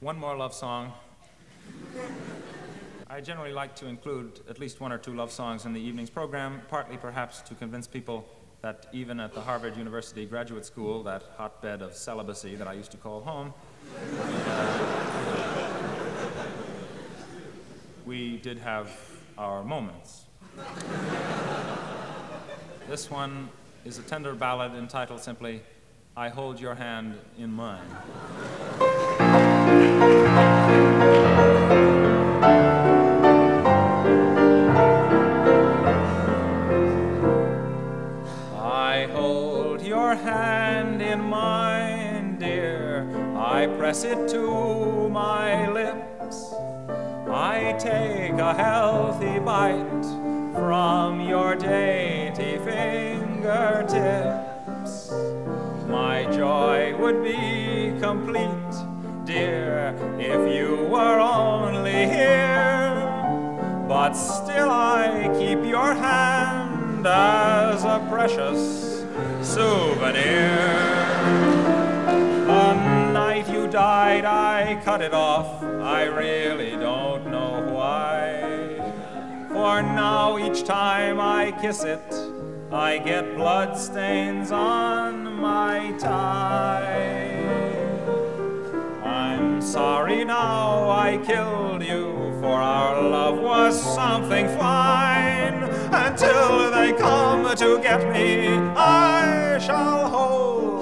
One more love song. I generally like to include at least one or two love songs in the evening's program, partly perhaps to convince people that even at the Harvard University Graduate School, that hotbed of celibacy that I used to call home, we did have our moments. This one is a tender ballad entitled simply, I Hold Your Hand in Mine. I hold your hand in mine, dear. I press it to my lips. I take a healthy bite from your dainty fingertips. My joy would be complete, dear, if you were only here. But still I keep your hand as a precious souvenir. The night you died, I cut it off. I really don't know why. For now, each time I kiss it, I get blood stains on my tie. I'm sorry now I killed you, for our love was something fine. Until they come to get me, I shall hold